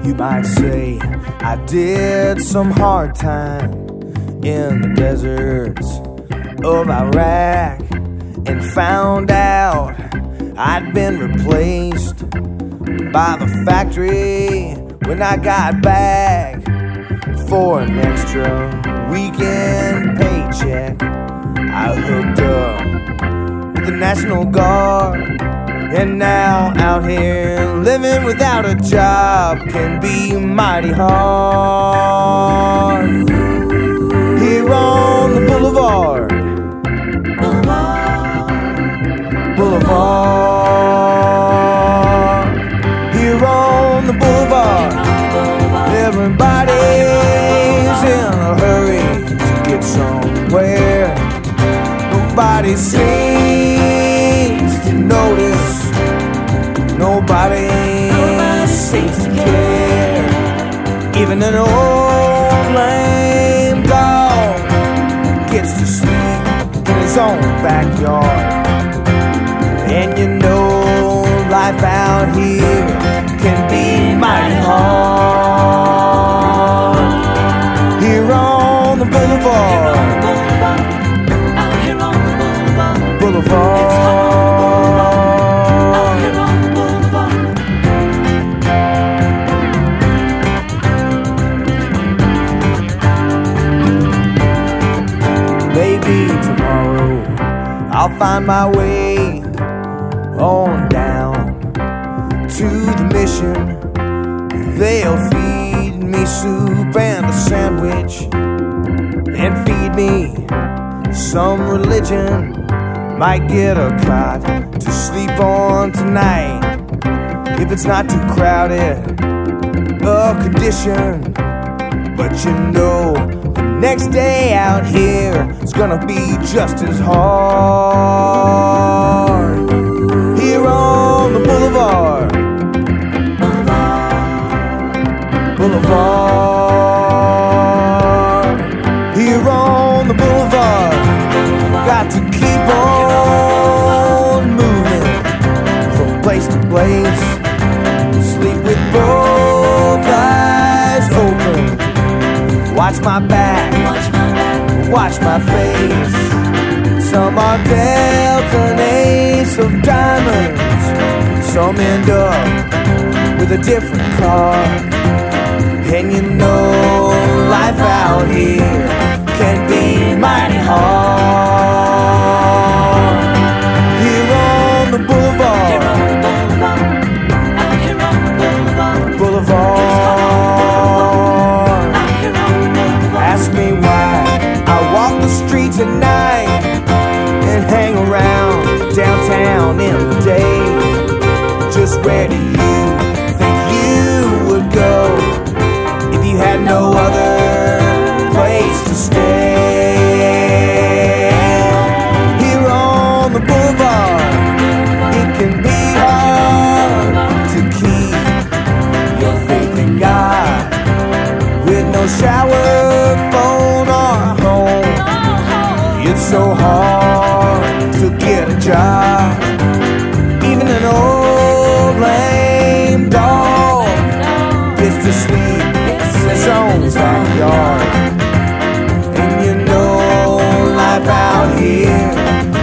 You might say I did some hard time in the deserts of Iraq and found out I'd been replaced by the factory when I got back. For an extra weekend paycheck, I hooked up with the National Guard. And now out here living without a job can be mighty hard. Here on the boulevard, here on the boulevard, everybody's in a hurry to get somewhere. Nobody seems to notice, nobody seems to care. Even an old lame dog gets to sleep in his own backyard. And you know life out here can be mighty hard. Here on the boulevard, boulevard. Maybe tomorrow I'll find my way on down to the mission. They'll feed me soup and a sandwich and feed me some religion. Might get a cot to sleep on tonight if it's not too crowded a condition. But you know the next day out here is gonna be just as hard. Here on the boulevard, boulevard. Here on the boulevard, got to keep on moving from place to place. Sleep with both eyes open. Watch my back, watch my face. Some are dealt an ace of diamonds, some end up with a different card. And you know life out here can be mighty hard. Here on the boulevard, boulevard. Ask me why I walk the streets at night and hang around downtown in the day. Just where do you think you would go if you had no other place to stay? Here on the boulevard, it can be hard to keep your faith in God with no shower, phone, or home. It's so hard to get a job. Even an old lame dog gets to sleep in his own backyard. And you know life out here